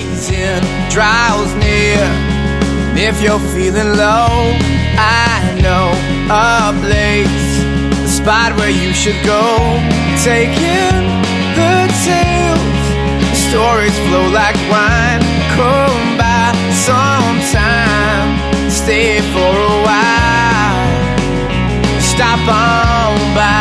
season draws near. If you're feeling low, I know a place, a spot where you should go. Take in the tales, the stories flow like wine. Come by sometime, stay for a while, stop on by.